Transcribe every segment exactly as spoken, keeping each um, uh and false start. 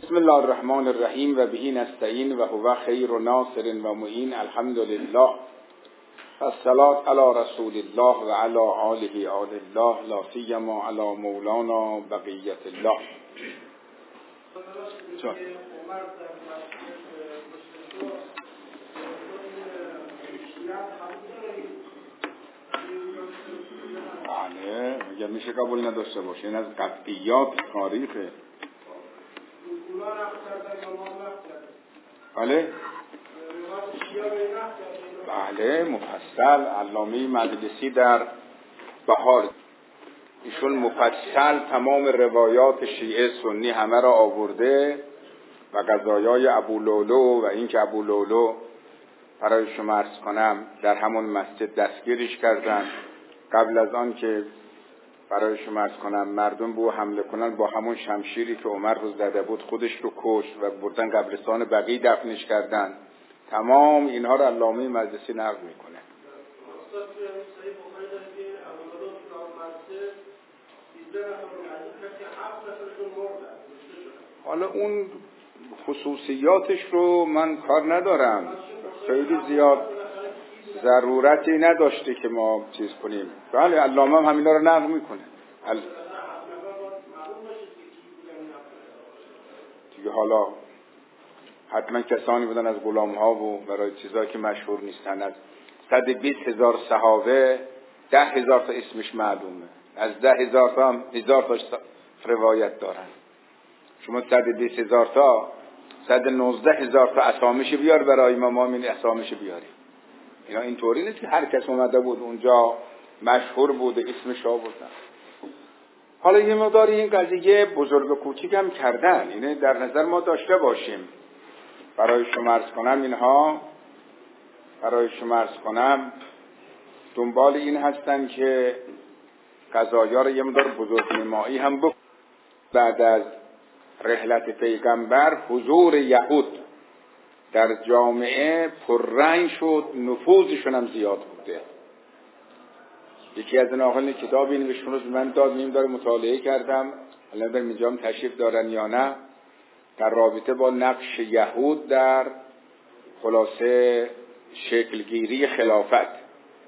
بسم الله الرحمن الرحیم و به نستعین و هو خیر و ناصر و معین. الحمد لله و الصلاة علی رسول الله و علی آله آل الله لا سیما علی مولانا بقیت الله. چون بله میگه میشه قبول نداشته باشه، این از قطعیات تاریخه. بله بله مفصل علامه مجلسی در بهار ایشون مفصل تمام روایات شیعه سنی همه را آورده و قضایای ابولولو و اینکه ابولولو برای شما عرض کنم در همون مسجد دستگیرش کردن قبل از آن که برای شما عرض کنم مردم به حمله کنن با همون شمشیری که عمر رو زده بود خودش رو کشت و بردن قبرستان بقیع دفنش کردن. تمام اینها رو علامه مجلسی نقل میکنه. حالا اون خصوصیاتش رو من کار ندارم، خیلی زیاد ضرورتی نداشته که ما چیز کنیم. بله علامه هم همینا رو نقل میکنه. ال... دیگه حالا حتما کسانی بودن از غلام ها و برای چیزایی که مشهور نیستن. از صد و بیست هزار صحابه ده هزار تا اسمش معلومه، از ده هزار تا هم هزار تا روایت دارن. شما صد و بیست هزار تا صد و نوزده هزار تا اسامیش بیار برای امام این اسامیش بیاری. اینا اینطوری نیست که هر کس اومده بود اونجا مشهور بوده اسمش آوردن. حالا یه مقدار این قضیه بزرگ و کوچیک هم کردن، اینه در نظر ما داشته باشیم. برای شما عرض کنم اینها برای شما عرض کنم دنبال این هستن که قضایا رو یه مقدار بزرگنمایی هم بکنن. بعد از رحلت پیغمبر حضور یهود در جامعه پررنگ شد، نفوذشون هم زیاد بوده. یکی از ناقلین کتاب این بهشون رو من داد، میم داره مطالعه کردم، الان در اینجا هم تشریف دارن یا نه، در رابطه با نقش یهود در خلاصه شکلگیری خلافت.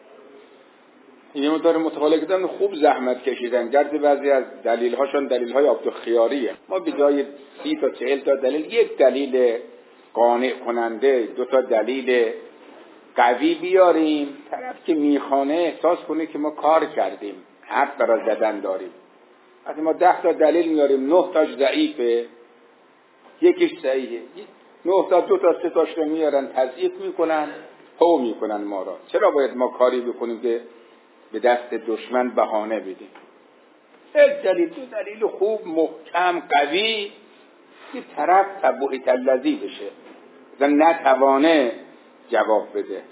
این داره مطالعه کردن، خوب زحمت کشیدن. گرد بعضی از دلیل هاشون دلیل های عبدالخیاریه. ما به جای سی تا چهل تا دلیل یک دلیل قانع کننده، دو تا دلیل قوی بیاریم، طرف که میخوانه احساس کنه که ما کار کردیم، حق برای زدن داریم. وقتی ما ده تا دلیل میاریم نه تاش ضعیفه یکیش صحیحه، نه تا دو تا سه تاش رو میارن تضعیف میکنن، هو میکنن ما را. چرا باید ما کاری بکنیم که به دست دشمن بهانه بدیم؟ یک دلیل دو دلیل خوب محکم قوی که طرف تبوهی تلذی بشه زن نتوانه جواب بده.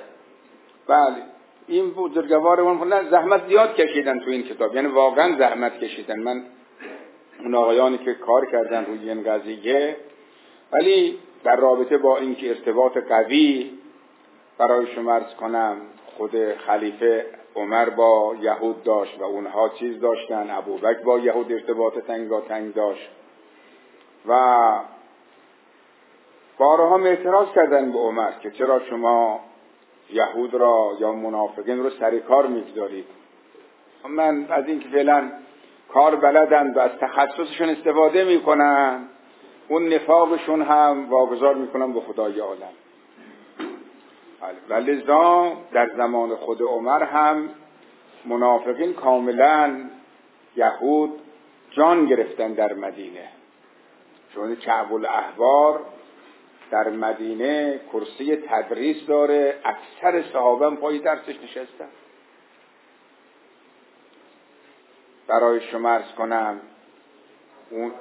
بله این بزرگوارمون زحمت زیاد کشیدن تو این کتاب، یعنی واقعا زحمت کشیدن. من اون آقایانی که کار کردن روی این قضیه، ولی در رابطه با اینکه ارتباط قوی برای شما عرض کنم خود خلیفه عمر با یهود داشت و اونها چیز داشتن، ابوبکر با یهود ارتباط تنگاتنگ داشت و بارها اعتراض کردن به عمر که چرا شما یهود را یا منافقین رو سر کار میگذارید. من از اینکه فعلا کار بلدن و از تخصصشون استفاده میکنن، اون نفاقشون هم واگذار میکنن به خدای عالم. ولذا در زمان خود عمر هم منافقین کاملا یهود جان گرفتن در مدینه، چون کعب الاحبار در مدینه کرسی تدریس داره، اکثر صحابه هم پای درسش نشستن. برای شما عرض کنم اون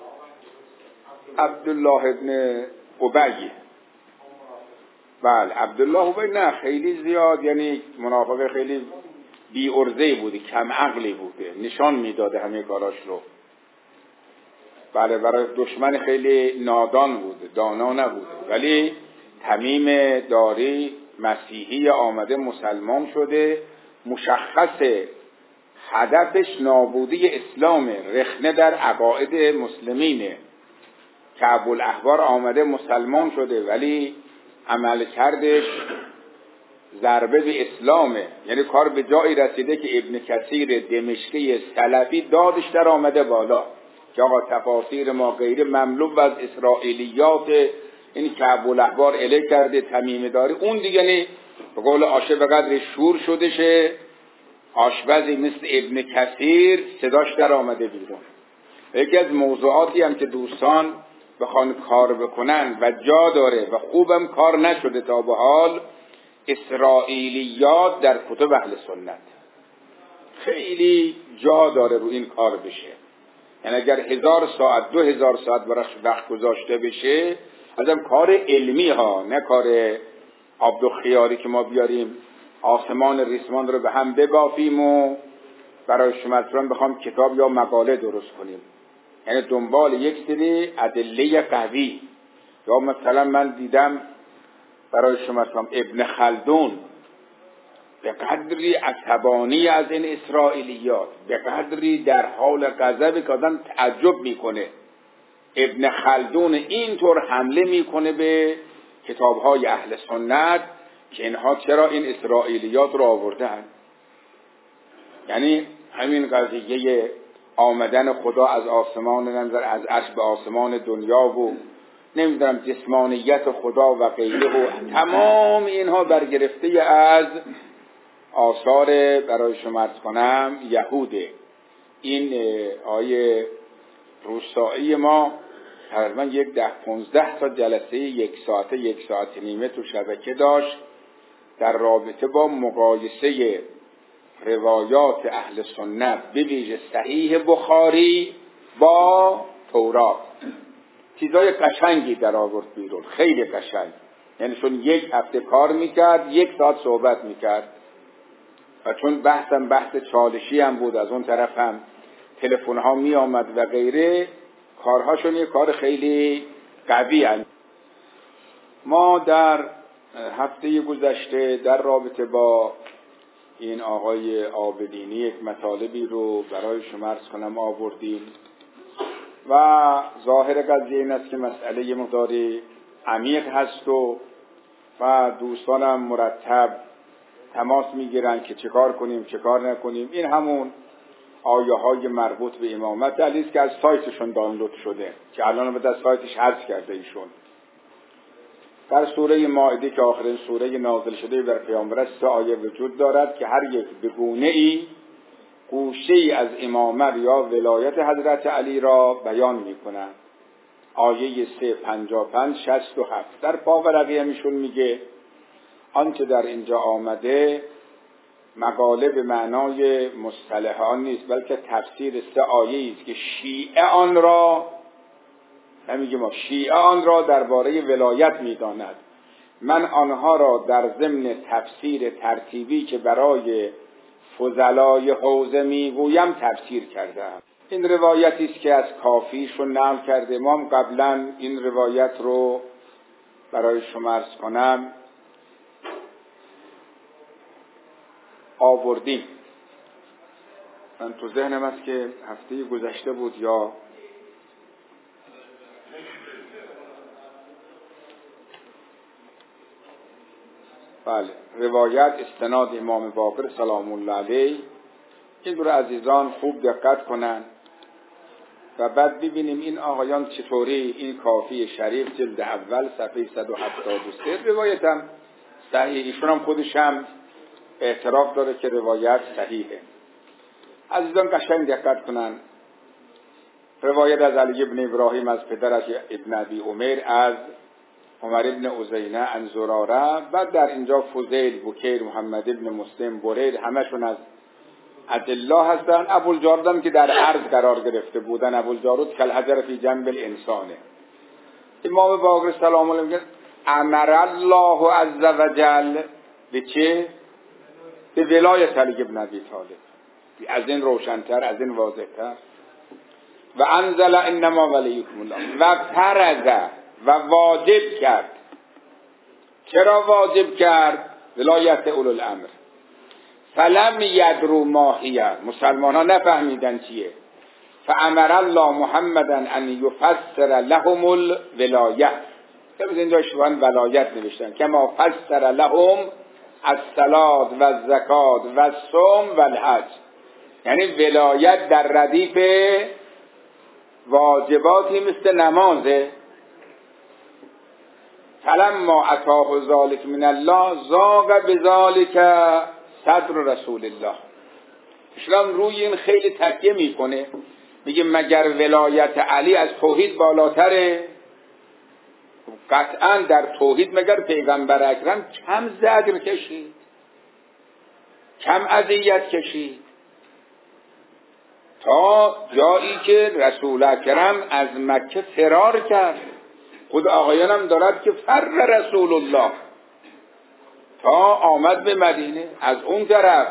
عبدالله ابن ابی، بله عبدالله ابی نه خیلی زیاد، یعنی منافق خیلی بی ارزه بوده، کم عقلی بوده، نشان میداده همه کاراش رو. بله برای دشمن خیلی نادان بوده، دانا نبوده. ولی تمیم داری مسیحی آمده مسلمان شده، مشخصه هدفش نابودی اسلامه، رخنه در عقاید مسلمینه. کعب الاحبار آمده مسلمان شده ولی عمل کردش ضربه به اسلامه، یعنی کار به جایی رسیده که ابن کثیر دمشقی سلفی دادش در آمده بالا که آقا تفاسیر ما غیره مملو از اسرائیلیات این کعب الاحبار اله کرده تمیم داری. اون دیگه نی به قول آشه به قدر شور شده شه آشپزی مثل ابن کثیر صداش در آمده بیرون. یکی از موضوعاتی هم که دوستان بخوان کار بکنن و جا داره و خوبم کار نشده تا به حال، اسرائیلیات در کتب اهل سنت خیلی جا داره رو این کار بشه. یعنی اگر هزار ساعت دو هزار ساعت براش وقت گذاشته بشه، ازم کار علمی ها، نه کار عبد و خیاری که ما بیاریم آسمان ریسمان رو به هم ببافیم و برای شما بخوام کتاب یا مقاله درست کنیم. یعنی دنبال یک سری ادله قوی. یا مثلا من دیدم برای شما ابن خلدون به قدری عصبانی از این اسرائیلیات، به قدری در حال غضب که آدم تعجب میکنه. ابن خلدون اینطور حمله میکنه به کتابهای اهل سنت که اینها چرا این اسرائیلیات رو آوردن. یعنی همین قضیه آمدن خدا از آسمان نظر از عرش به آسمان دنیا و نمیدونم جسمانیت خدا و غیره و تمام اینها برگرفته از آثار برای شما عرض کنم یهوده. این آیه روستایی ما تقریبا یک ده پونزده تا جلسه یک ساعته یک ساعت نیمه تو شبکه داشت در رابطه با مقایسه روایات اهل سنت به ویژه صحیح بخاری با تورات. چیزای قشنگی در آورد بیرون، خیلی قشنگ. یعنی چون یک هفته کار میکرد یک ساعت صحبت میکرد و چون بحثم بحث چالشی هم بود، از اون طرف هم تلفن ها می آمد و غیره، کارهاشون یه کار خیلی قوی هست. ما در هفته گذشته در رابطه با این آقای عابدینی یک مطالبی رو برای شما عرض کنم آوردیم و ظاهر قضیه این است که مسئله مقداری عمیق هست و و دوستانم مرتب تماس میگیرن که چه کار کنیم چه کار نکنیم. این همون آیه های مربوط به امامت علی است که از سایتشون دانلود شده که الان به از سایتش حذف کرده ایشون. در سوره مائده که آخرین سوره نازل شده بر پیامبر است آیه وجود دارد که هر یک به گونه ای گوشه ای از امامت یا ولایت حضرت علی را بیان میکنند. آیه سه پنجاه و پنج شصت و هفت در پاورقی همیشون میگه آنچه در اینجا آمده مقاله به معنای مصطلح آن نیست، بلکه تفسیر سه آیه است که شیعه آن را، نمیگه ما، شیعه آن را درباره ولایت میداند. من آنها را در ضمن تفسیر ترتیبی که برای فضلای حوزه میگویم تفسیر کردم. این روایتی است که از کافیشون نقل کرده. ما هم قبلا این روایت رو برای شما عرض کنم آوردیم. من تو ذهنم است که هفته گذشته بود یا بله، روایت استناد امام باقر سلام الله علیه. این رو عزیزان خوب دقت کنن و بعد ببینیم این آقایان چطوری این کافی شریف جلد اول صفحه صد و هفتاد و سه روایت هم صحیح، ایشون هم خودش هم اعتراف داره که روایت صحیحه. عزیزان قشنگ دقت کنن. روایت از علی ابن ابراهیم از پدرش ابن ابی عمر از عمر ابن عزینه عن زراره و در اینجا فضیل، بکیر، محمد ابن مسلم، بریر همشون از عدالله هستن. ابوالجارود هم که در عرض قرار گرفته بودن. ابوالجارود کل حجر فی جنب الانسانه. امام باقر سلام الله میگه امر الله عز وجل به چه؟ به ولایت علی ابن ابی طالب. از این روشنتر، از این واضحتر. و انزل انما ولیکم الله و فرض و واجب کرد. چرا واجب کرد؟ ولایت اولو الامر. فلم یدرو ماهیه. مسلمان ها نفهمیدن چیه. فامر الله محمدا ان یفسر لهم الولایه. ببینید اینجا شوان ولایت نوشتن، کما فسر لهم الصلاة و الزکات و الصوم و الحج. یعنی ولایت در ردیف واجباتی مثل نمازه. فلما اتاه ذلک من الله ضاق بذلک صدر رسول الله. اسلام روی این خیلی تکیه میکنه، میگه مگر ولایت علی از توحید بالاتره؟ قطعا در توحید مگر پیغمبر اکرم کم زجر کشید، کم اذیت کشید، تا جایی که رسول اکرم از مکه فرار کرد. خود آقایانم دارد که فر رسول الله تا آمد به مدینه. از اون طرف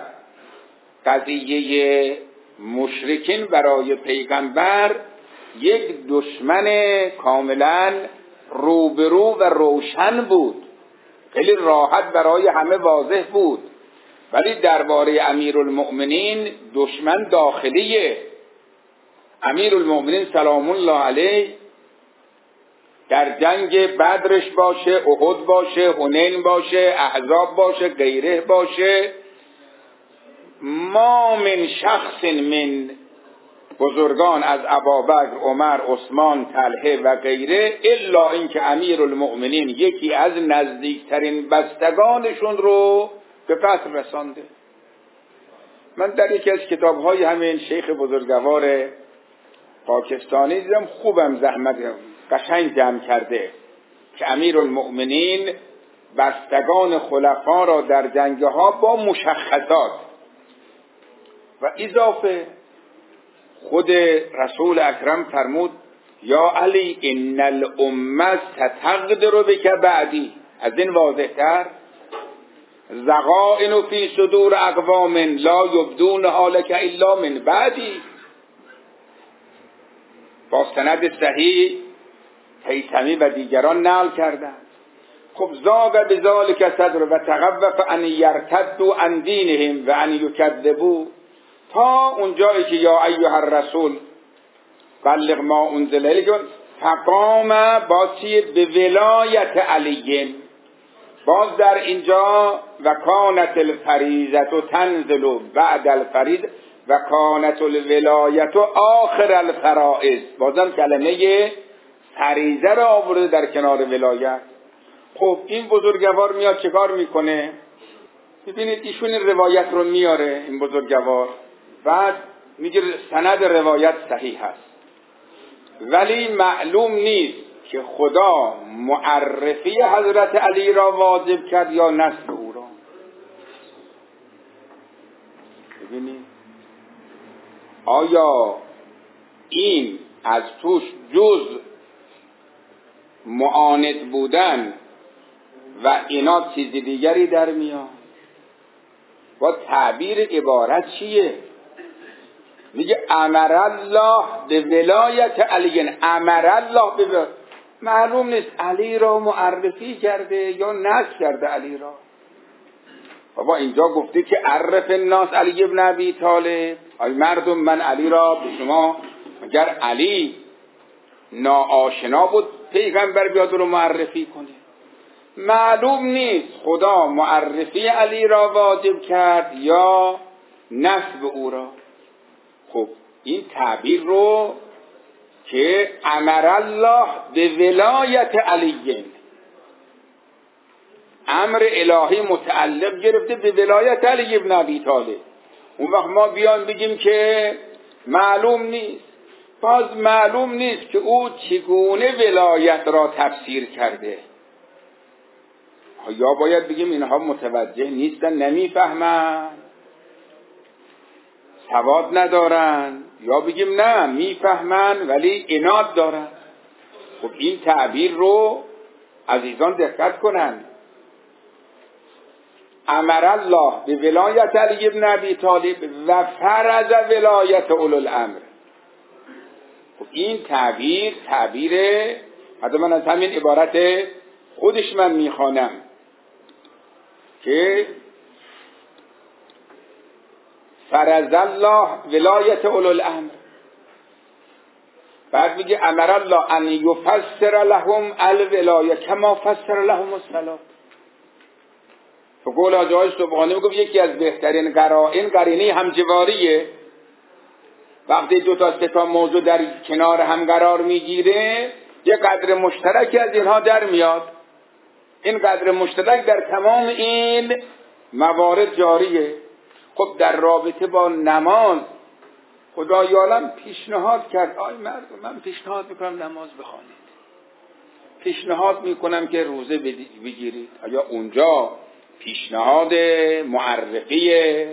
قضیه مشرکین برای پیغمبر یک دشمن کاملا روبرو و روشن بود، خیلی راحت برای همه واضح بود. ولی درباره امیرالمؤمنین دشمن داخلیه. امیرالمؤمنین سلام الله علیه در جنگ بدرش باشه، احد باشه، حنین باشه، احزاب باشه، غیره باشه، ما من شخص من بزرگان از ابابکر، عمر، عثمان، طلحه و غیره، الا اینکه امیرالمؤمنین یکی از نزدیکترین بستگانشون رو به قتل رسانده. من در یکی از کتاب‌های همین شیخ بزرگوار پاکستانی دیدم، خوبم زحمت قشنگ جمع کرده که امیرالمؤمنین بستگان خلفا را در جنگ‌ها با مشخصات و اضافه خود رسول اکرم فرمود یا علی ان الامه ستقدر بک بعدی. از این واضح‌تر زغائن فی صدور اقوام لا یبدون حالک الا من بعدی. با سند صحیح هیثمی و دیگران نقل کردند. خب زاغ بذالک صدر و تخوف ان یرتدوا عن دینهم و ان یکذبوا، تا اونجایی که یا ایها الرسول بلغ ما انزل الیک، فقام باسی به ولایت علی. باز در اینجا و کانت الفریضه تنزل بعد الفریضه و کانت الولایت آخر الفرائض. بازم کلمه فریضه را آورده در کنار ولایت. خب این بزرگوار میاد چه کار میکنه؟ ببینید ایشون این روایت رو میاره، این بزرگوار، بعد میگه سند روایت صحیح هست ولی معلوم نیست که خدا معرفی حضرت علی را واجب کرد یا نسب او را. ببینید آیا این از توش جز معاند بودن و اینا چیز دیگری در میاد؟ با تعبیر عبارت چیه؟ میگه امر الله به ولایت علی. امر الله به ولایت. معلوم نیست علی را معرفی کرده یا نسب کرده علی را. بابا اینجا گفته که عرف الناس علی ابن ابی طالب. ای مردم من علی را به شما، مگر علی ناآشنا بود پیغمبر بیاد رو معرفی کنه؟ معلوم نیست خدا معرفی علی را واجب کرد یا نسب او را. خب این تعبیر رو که امر الله به ولایت علی، امر الهی متعلق گرفته به ولایت علی ابن ابی طالب، اون وقت ما بیان بگیم که معلوم نیست. باز معلوم نیست که او چگونه ولایت را تفسیر کرده. یا باید بگیم اینها متوجه نیستن، نمیفهمن، سواد ندارن، یا بگیم نه میفهمن ولی عناد دارن. خب این تعبیر رو عزیزان دقت کنن. امر الله به ولایت علی ابن ابی طالب و فرض ولایت اولو الامر. خب این تعبیر تعبیره، حتی من از همین عبارت خودش من میخوانم که فرض الله ولایت اولو الامر. بعد میگه امر الله ان یفسر لهم الولایه کما فسر لهم الصلاه. به قول حاجی های سبحانی میگه یکی از بهترین قرائن قرینه همجواریه. وقتی دو تا سه تا موضوع در کنار هم قرار میگیره یک قدر مشترکی از اینها در میاد. این قدر مشترک در تمام این موارد جاریه. خب در رابطه با نماز خدای عالم پیشنهاد کرد آی مردم من پیشنهاد میکنم نماز بخوانید، پیشنهاد میکنم که روزه بگیرید. آیا اونجا پیشنهاد معرفیه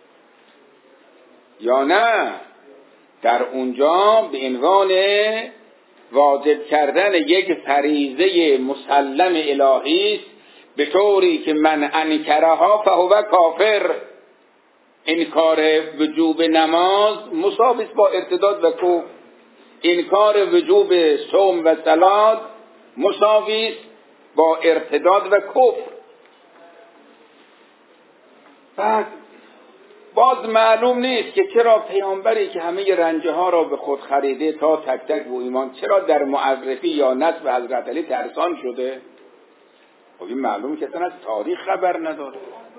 یا نه؟ در اونجا به عنوان واجب کردن یک فریضه مسلم الهی است، به طوری که من انکرها فهو کافر. انکار وجوب نماز مساوی است با ارتداد و کفر. انکار وجوب صوم و صلات مساوی است با ارتداد و کفر. بعد باز معلوم نیست که چرا پیامبری که همه رنجه ها را به خود خریده تا تک تک و ایمان چرا در معرفی یا نسب حضرت علی ترسان شده؟ خب این معلومه که اصلا از تاریخ خبر نداره.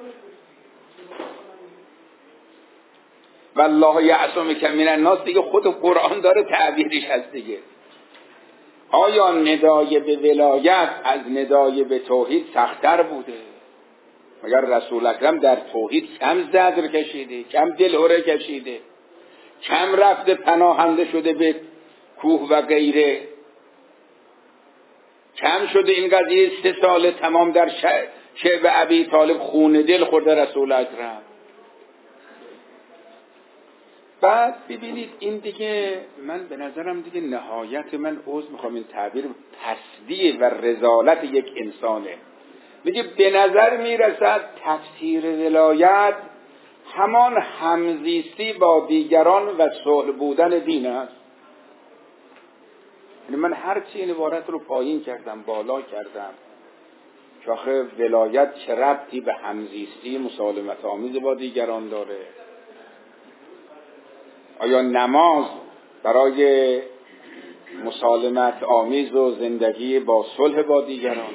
والله یعصمک من الناس دیگه خود قرآن داره تعبیرش هست دیگه. آیا ندای به ولایت از ندای به توحید سخت‌تر بوده؟ مگر رسول اکرم در توحید کم زجر کشیده، کم دلهره کشیده، کم رفته پناهنده شده به کوه و غیره، کم شده این قضیه سه سال تمام در شعب ابی طالب خون دل خورده رسول اکرم. بعد ببینید این دیگه من به نظرم دیگه نهایت من عذر میخوام این تعبیر پستی و رذالت یک انسانه. میگه به نظر میرسد تفسیر ولایت همان همزیستی با دیگران و صلح بودن دین است. یعنی من هرچی این عبارت رو پایین کردم بالا کردم که آخه ولایت چه ربطی به همزیستی مسالمت آمیز با دیگران داره؟ آیا نماز برای مسالمت آمیز و زندگی با صلح با دیگران؟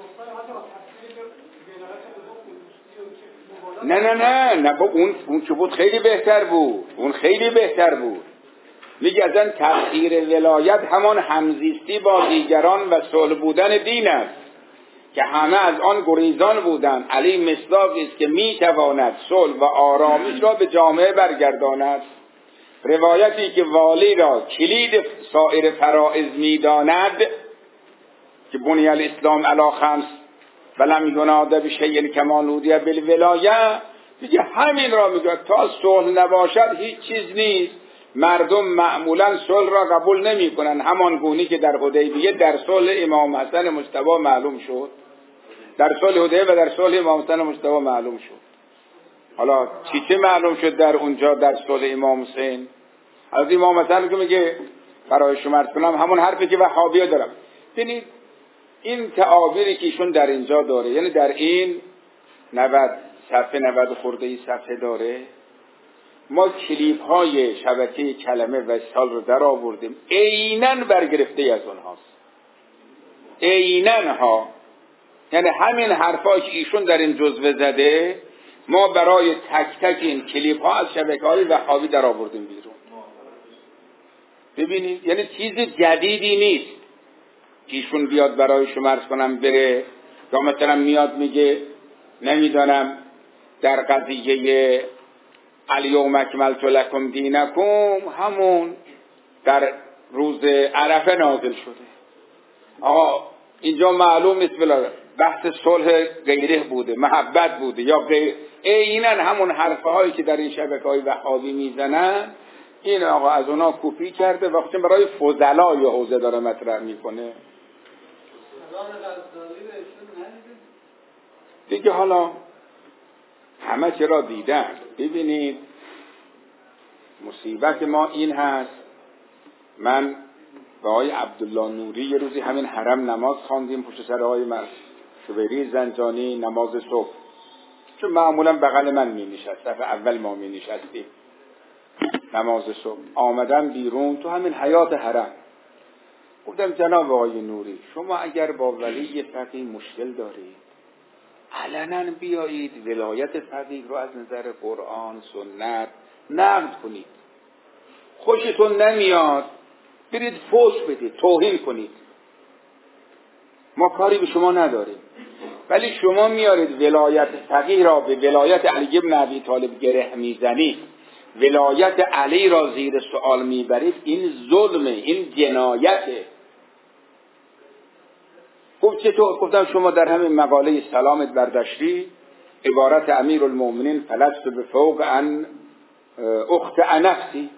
نه نه نه نه با اون اون که بود خیلی بهتر بود، اون خیلی بهتر بود. میگه ازن تفسیر ولایت همان همزیستی با دیگران و صلح بودن دین است که همه از آن گریزان بودند. علی مصداقی است که میتواند صلح و آرامش را به جامعه برگرداند. روایتی که والی را کلید سایر فرائض میداند که بنی الاسلام علی خمس ولم یناد بشیء کما نودی بالولایه، میگه همین را میگه تا صلح نباشد هیچ چیز نیست. مردم معمولا صلح را قبول نمی کنن، همان گونی که در حدیبیه در صلح امام حسن مجتبی معلوم شد، در صلح حدیبیه و در صلح امام حسن مجتبی معلوم شد. حالا چی چه معلوم شد در اونجا در صلح امام حسین؟ از امام حسن که میگه برای شما عرض کنم همون حرفی که وهابی‌ها دارم. ببینید این تعابیری که ایشون در اینجا داره، یعنی در این نود صفحه نود خورده ای صفحه داره، ما کلیپ های شبکه کلمه و استال رو در آوردیم عیناً برگرفته از اونهاست، عیناً ها. یعنی همین حرفایی که ایشون در این جزوه زده ما برای تک تک این کلیپ ها از شبکه های وهابی در آوردیم بیرون. ببینید یعنی چیز جدیدی نیست که ایشون بیاد برای شما عرض کنم بره، یا مثلا میاد میگه نمیدانم در قضیه الیوم اکملت لکم دینکم همون در روز عرفه نازل شده. آقا اینجا معلوم نیست بلا بحث صلح غیره بوده، محبت بوده یا غیر. عیناً همون حرفه هایی که در این شبکه های وهابی میزنن این آقا از اونا کپی کرده وقتی برای فضلا یا حوزه داره مطرح میکنه دیگه. حالا همه چرا دیدن. ببینید مصیبت ما این هست، من با آقای عبدالله نوری یه روزی همین حرم نماز خواندیم پشت سر آقای شویری زنجانی نماز صبح، چون معمولا بغل من می نشست، صف اول ما می نشستیم نماز صبح. آمدم بیرون تو همین حیات حرم گفتم جناب آقای نوری، شما اگر با ولی فقیه مشکل دارید علنا بیایید ولایت فقیه رو از نظر قرآن سنت نقد کنید. خوشتون نمیاد برید فوش بدید، توهین کنید، ما کاری به شما نداریم. ولی شما میارید ولایت فقیه را به ولایت علی بن ابی طالب گره میزنید، ولایت علی را زیر سوال میبرید، این ظلمه، این جنایته. گفت چطور؟ گفتم شما در همین مقاله سلامت برداشتی عبارت امیر المؤمنین فلست بفوق ان اخت نفسی.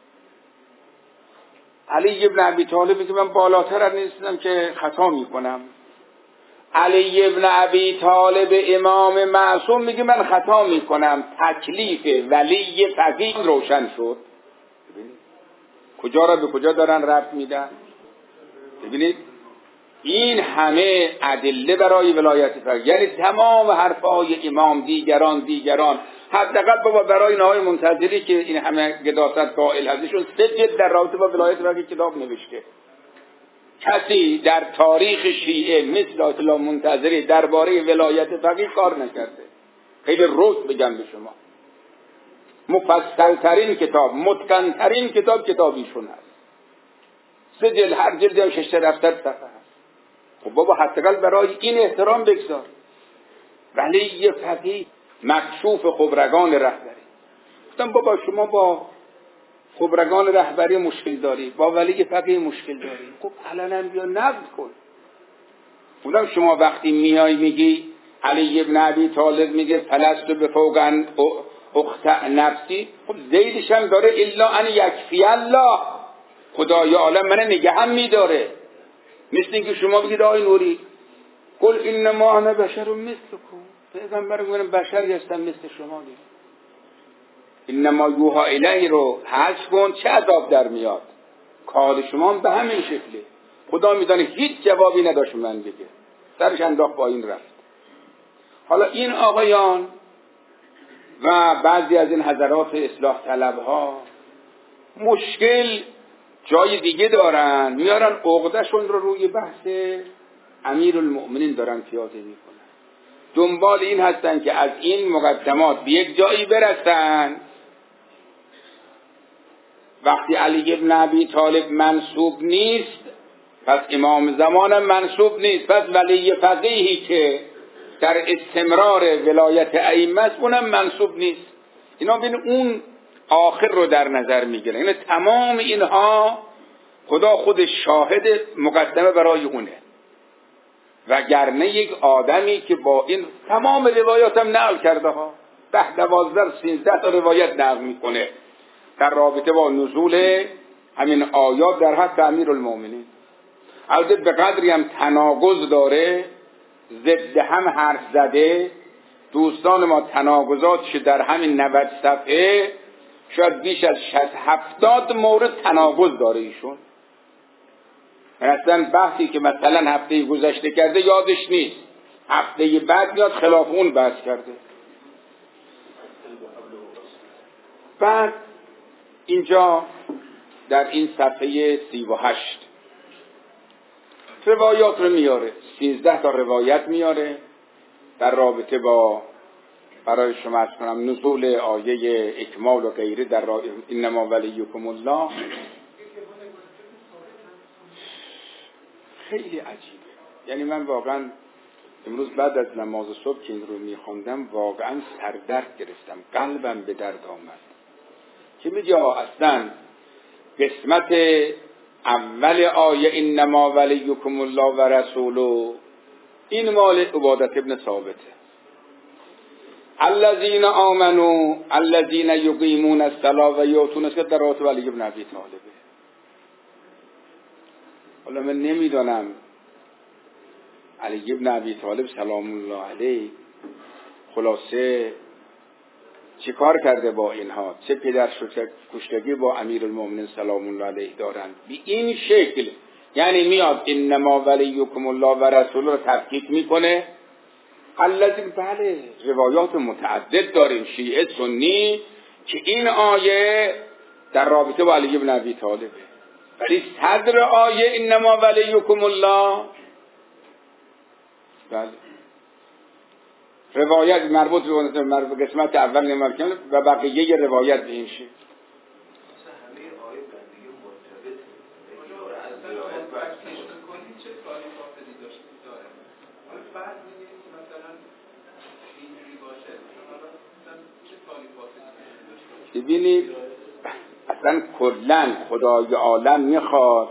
علی ابن ابی طالب میگه من بالاتر نیستم که خطا میکنم. علی ابن ابی طالب امام معصوم میگه من خطا میکنم. تکلیف ولی فقیه روشن شد. ببینید کجا را به کجا دارن ربط میدن. ببینید این همه ادله برای ولایت فقیه، یعنی تمام حرفای امام دیگران دیگران حداقل بابا برای نهای منتظری که این همه قداست قائل هستشون سه جلد در رابطه با ولایت فقیه کتاب نوشته. کسی در تاریخ شیعه مثل آیت الله منتظری درباره ولایت فقیه کار نکرده. خیلی روز بگم به شما، مفصل ترین کتاب، متقن ترین کتاب کتابیشون هست. سه جلد، هر جلد هم ششصد هفتاد صفحه هست. خب بابا حداقل برای این احترام بگذار. ولی یه فقیه مکشوف خبرگان رهبری. گفتم بابا شما با خبرگان رهبری مشکل داری، با ولی فقیه مشکل داری، خب علنا بیا نقد کن. گفتم شما وقتی میای میگی علی ابن ابی طالب میگه فلست بفوق اخت نفسی، خب زیدش هم داره الا ان یکفی الله، خدای عالم من نگه هم میداره. مثل اینکه شما بگید آقای نوری قل انما انا بشر مثلکم، پیغمبر میگه بشر هستم مثل شما. دید انما یوحا الیه رو حذف کن، چه عذاب در میاد؟ کار شما به همین شکله. خدا میدانه هیچ جوابی نداشت من بگه، سرش انداخت با این رفت. حالا این آقایان و بعضی از این حضرات اصلاح طلب ها مشکل جای دیگه دارن، میارن عقدهشون رو روی بحث امیر المؤمنین دارن پیاده میکنن. دنبال این هستن که از این مقدمات به یک جایی برسن. وقتی علی ابن ابی طالب منسوب نیست پس امام زمانم منسوب نیست، پس ولی فقیهی که در استمرار ولایت ائمه است اونم منسوب نیست. اینا بین اون آخر رو در نظر میگیرن. یعنی تمام اینها خدا خود شاهد مقدمه برای اونه. وگرنه یک آدمی که با این تمام روایات هم نقل کرده ها، ده دوازده سینزده تا روایت نقل میکنه در رابطه با نزول همین آیات در حق امیر المؤمنین. البته به قدری هم تناقض داره، ضد هم حرف زده. دوستان ما تناقضاتش در همین نود صفحه شاید بیش از شصت هفتاد مورد تناقض داره ایشون. اصلا بحثی که مثلا هفته گذشته کرده یادش نیست، هفته بعد میاد خلاف اون بحث کرده. بعد اینجا در این صفحه سی و هشت روایات رو میاره، سیزده تا روایت میاره در رابطه با، برای شما از کنم، نزول آیه اکمال و غیره در را انما ولیکم الله. خیلی عجیبه. یعنی من واقعا امروز بعد از نماز صبح که این رو میخوندم واقعا سردرد گرفتم، قلبم به درد آمد که میگه اصلا قسمت اول آیه انما ولیکم الله و رسوله این مال عبادت ابن ثابته. الذین آمنوا الذین یقیمون الصلاة و یؤتون الزکاة در رابطه علی ابن ابی طالبه. حالا من نمیدانم علی ابن ابی طالب سلام الله علیه خلاصه چه کار کرده با اینها، چه پدر کشتگی با امیر المؤمنین سلام الله علیه دارند به این شکل. یعنی میاد انما ولیکم الله و رسوله رو تفکیک میکنه. الذین، بله روایات متعدد داریم شیعه سنی که این آیه در رابطه با علی ابن ابی طالبه. ولی صدر آیه انما ولیکم الله، بله روایت مربوط به قسمت اول نمارکن و بقیه روایت به این شکل. ببینید اصلا کلن خدای عالم میخواد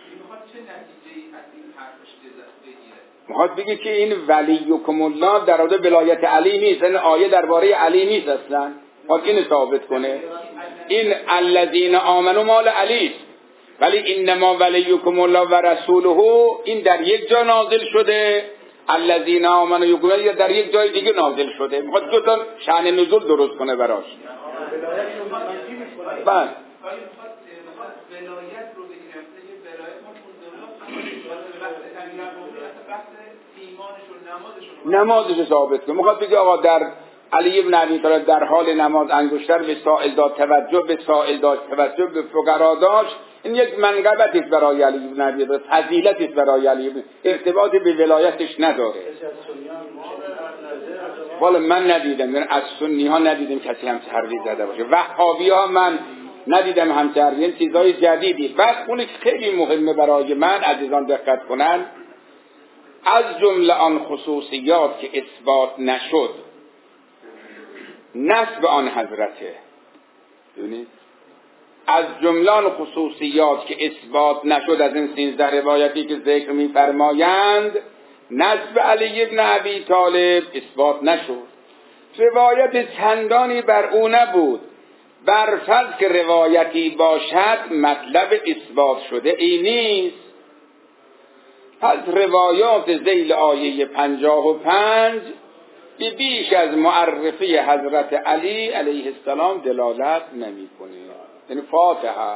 میخواد بگه که این ولیکم الله در مورد ولایت علی نیست، این آیه درباره علی نیست اصلا، میخواد اینو ثابت کنه. این الذین آمنوا مال علی است، ولی انما ولیکم الله و رسوله این در یک جا نازل شده، الذین آمنوا یکم یا در یک جای دیگه نازل شده. میخواد دو تا شأن نزول درست کنه براش. بله ولایت رو بگیریم، یه ولایت ما نمازش ثابت کنه. میخواد بگه آقا در علی بن ابی طالب در حال نماز انگشتر به سائل داد، توجه به سائل داشت، توجه به فقرا داشت. این یک منقبتی است برای علی بن ابی طالب، فضیلتی است برای علی بن، ارتباطی به ولایتش نداره. والا من ندیدم، یعنی از سنی ها ندیدم کسی هم حرفی زده باشه. وهابی ها من ندیدم هم حرفی، این چیزای جدیدی. بعد اون خیلی مهمه برای من عزیزان دقت کنن، از جمله آن خصوصیات که اثبات نشد نسب آن حضرته. ببینید از جمله آن خصوصیات که اثبات نشد از این سیزده روایتی که ذکر می‌فرمایند، نسب علی بن ابی طالب اثبات نشد. روایت چندانی بر او نبود، بر فرض که روایتی باشد مطلب اثبات شده ای نیست. پس روایات ذیل آیه پنجاه و پنج به بیش از معرفی حضرت علی علیه السلام دلالت نمی کنه. یعنی فاتحه،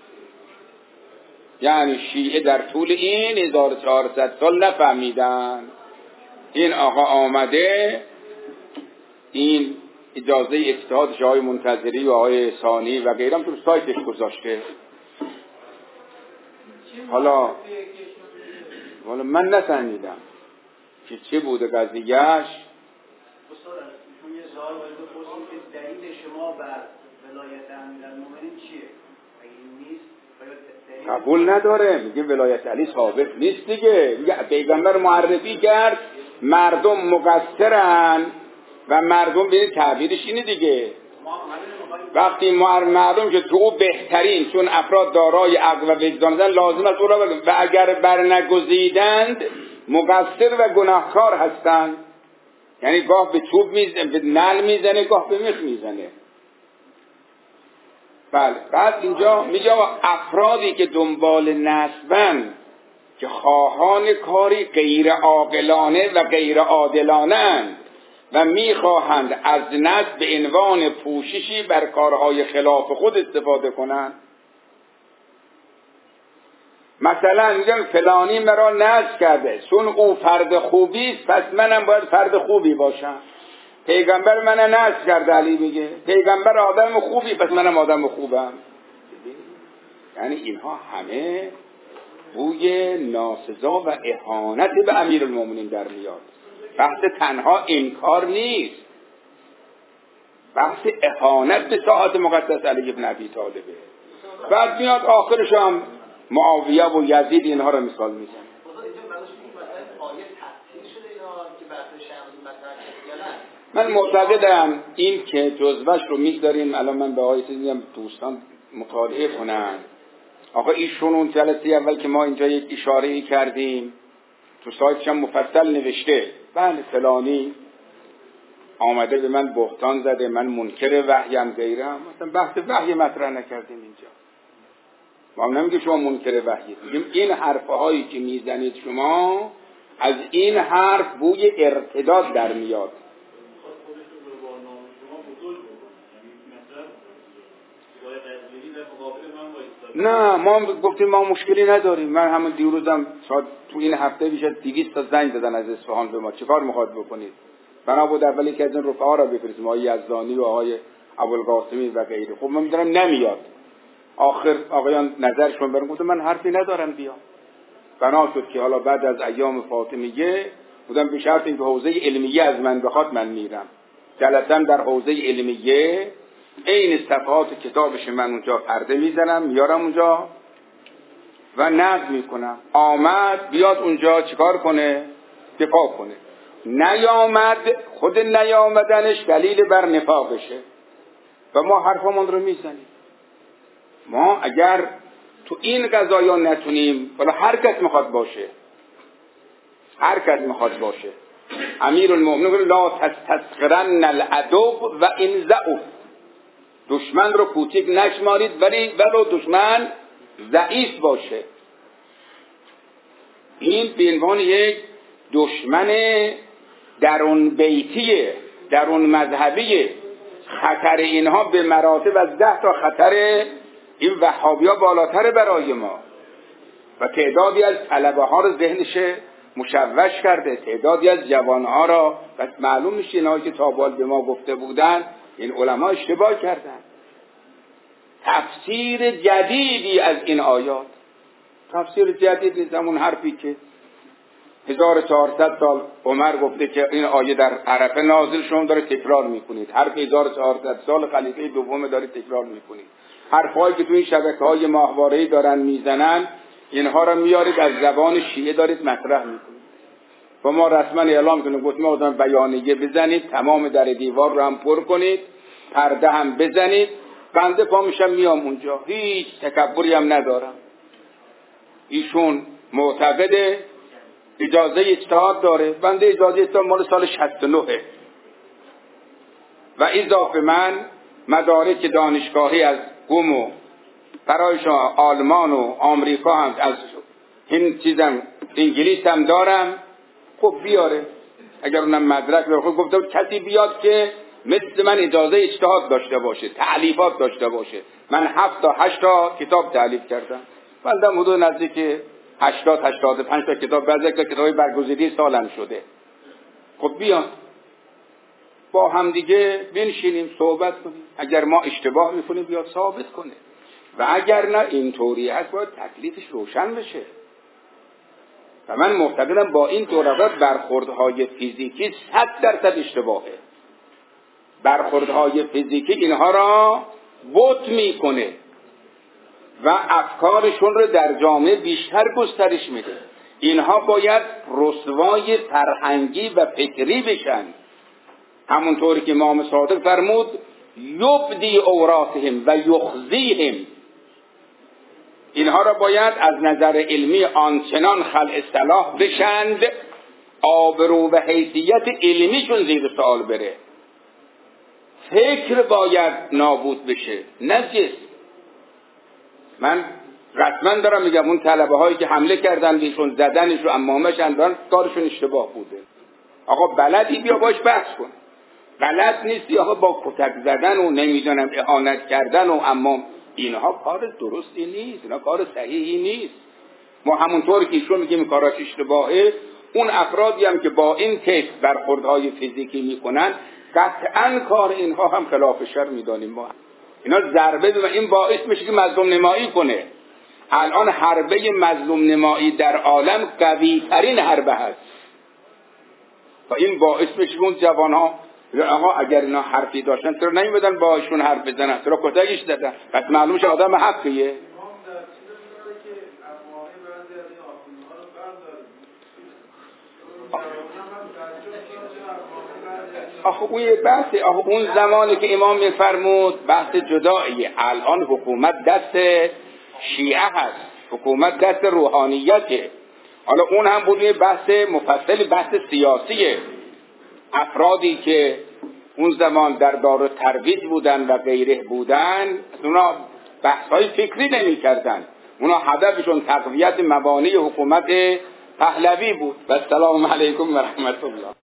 یعنی شیعه در طول این هزار و چهارصد سال نفهمیدن این آقا آمده این اجازه اجتهادش آقای منتظری و آقای ثانی و غیرم تو سایتش گذاشته. حالا حالا من نفهمیدم که چه بوده قضیهش. چون یه سوال باید بپرسیم که دلیل شما بر ولایت امیرالمومنین چیه؟ اگه این نیست قبول نداره، میگه ولایت علی ثابت نیست دیگه. میگه پیغمبر معرفی کرد مردم مقصرن و مردم به تعبیرش اینه دیگه. وقتی مردم که تو او بهترین، چون افراد دارای عقل و وجدان لازم است او را بگن و اگر برنگزیدند مقصر و گناهکار هستند. یعنی گاه به چوب میزنه، به نل میزنه، گاه به میخ میزنه. بله. بعد اینجا میگه افرادی که دنبال نسبن که خواهان کاری غیر عاقلانه و غیر عادلانه‌اند و میخواهند از نسب به عنوان پوششی بر کارهای خلاف خود استفاده کنند. مثلا میگن فلانی مرا نسب کرده چون او فرد خوبی است پس منم باید فرد خوبی باشم. پیغمبر من نسب کرده، علی میگه پیغمبر آدم خوبی پس منم آدم خوبم. یعنی اینها همه بوی ناسزا و اهانت به امیرالمومنین در میاد. بحث تنها انکار نیست، بحث اهانت به ساعت مقدس علی بن ابی طالبه. بعد میاد آخرش هم معاویه و یزید اینها رو مثال میزنه. من معتقدم این که جزوش رو میگذاریم الان من به آیه میگم دوستان مطالعه کنن. آقا ایشون اون جلسه اول که ما اینجا یک اشاره‌ای کردیم تو سایتش هم مفصل نوشته بله فلانی آمده به من بهتان زده، من منکر وحیم غیرم. مثلا بحث وحی مطرح نکردیم اینجا. ما هم نمیگه شما منکر وحید، میگیم این حرفهایی که میزنید شما از این حرف بوی ارتداد در میاد. نه ما گفتیم ما مشکلی نداریم. من همون دیروزم شاید تو این هفته بیشتر دویست تا زنگ دادن از اصفهان به ما چیکار میخواد بکنید. بنا بود اولی که از این رفقا را بفرستیم، آقای یزدانی و آقای ابوالقاسمی و غیره. خب من میدونم نمیاد، آخر آقایان نظرشون برم، گفتم من حرفی ندارم بیام. بنا شد که حالا بعد از ایام فاطمیه بودم به شرط اینکه حوزه علمیه از من بخواد من میرم. جلسم در حوزه علمیه، این صفحات کتابش من اونجا پرده میزنم میارم اونجا و نقد میکنم. آمد بیاد اونجا چیکار کنه؟ دفاع کنه. نیامد، خود نیامدنش دلیل بر نفاقشه و ما حرفمون رو میزنیم. ما اگر تو این قضایا نتونیم، ولی هر کس میخواد باشه، هر کس میخواد باشه، امیرالمومنین لا تستسخرن العدو و ان ضعف، دشمن رو کوچک نشمارید ولی ولو دشمن ضعیف باشه. این به عنوان یک دشمن درون بیتیه، درون مذهبیه. خطر اینها به مراتب از ده تا خطر این وهابی‌ها بالاتر برای ما و تعدادی از طلبه ها رو ذهنش مشوش کرده، تعدادی از جوانها را. بس معلوم میشه اینهایی که تابال به ما گفته بودن این علما اشتباه کردن. تفسیر جدیدی از این آیات، تفسیر جدید نیست، همون حرفی که هزار و چهارصد سال عمر گفته که این آیه در عرفه نازل شما داره تکرار میکنید. حرف هزار و چهارصد سال خلیفه دوم داره تکرار میکنید. حرفایی که تو این شبکه‌های ماهواره‌ای دارن میزنن اینها رو میارید از زبان شیعه دارید مطرح میکنید. و ما رسما اعلام کنیم گفتیم آقا بیانیه بزنید، تمام در دیوار رو هم پر کنید، پرده هم بزنید. بنده پا میشم میام اونجا، هیچ تکبری هم ندارم. ایشون معتقده اجازه اجتهاد داره، بنده اجازه اجتهاد مال سال شصت و نه و اضافه من مدارک دانشگاهی از قم و برای شما آلمان و آمریکا هم از این چیزم انگلیس هم دارم. خب بیاره اگر اونم مدرک بخواد. گفتم کسی بیاد که مثل من اجازه اجتهاد داشته باشه، تألیفات داشته باشه. من هفت تا هشت تا کتاب تألیف کردم، بنده حدود نزدیک هشتاد هشتاد و پنج تا کتاب، بعضی تا کتابی برگزیده سالم شده. خب بیان با هم دیگه بنشینیم صحبت کنیم. اگر ما اشتباه میکنیم بیا ثابت کنه و اگر نه اینطوری هست باید تکلیفش روشن بشه. و من معتقدم با این طرقات برخوردهای فیزیکی صد درصد اشتباهه. برخوردهای فیزیکی اینها را بوت میکنه و افکارشون رو در جامعه بیشتر گسترش میده. اینها باید رسوای فرهنگی و فکری بشن. همونطوری که امام صادق فرمود یبدی عوراتهم و یخزیهم، اینها را باید از نظر علمی آنچنان خلع اصطلاح بشند آبرو و حیثیت علمیشون زیر سوال بره. فکر باید نابود بشه نه جسم. من رسما دارم میگم اون طلبه هایی که حمله کردن بیشون زدنش رو امامش اندان کارشون اشتباه بوده. آقا بلدی بیا باش بحث کن، بلد نیستی آقا با کتک زدن و نمیدونم اهانت کردن و امام، اینها کار درستی نیست، اینا کار صحیحی نیست. ما همونطور که ایشون میگیم کاراش اشتباهه، اون افرادی هم که با این تیپ برخوردهای فیزیکی میکنن قطعا کار اینها هم خلاف شر میدانیم. ما اینا ضربه و این باعث میشه که مظلوم نمایی کنه. الان حربه مظلوم نمایی در عالم قوی ترین حربه هست و این باعث میشه اون جوان ها آقا اگر اینا حرفی داشتن چرا نمیدن باهاشون حرف بزنن، چرا کتکش دادن؟ پس معلوم شه آدم حقیه. آخه اون یه بحثه. آخه اون زمانی که امام میفرمود بحث جداییه. الان حکومت دست شیعه هست، حکومت دست روحانیته. حالا اون هم بود یه بحث مفصل، بحث سیاسیه. افرادی که اون زمان در دار ترویج بودن و غیره بودن اونا بحث‌های فکری نمی کردن، اونا هدفشون تقویت مبانی حکومت پهلوی بود. و السلام علیکم و رحمت الله.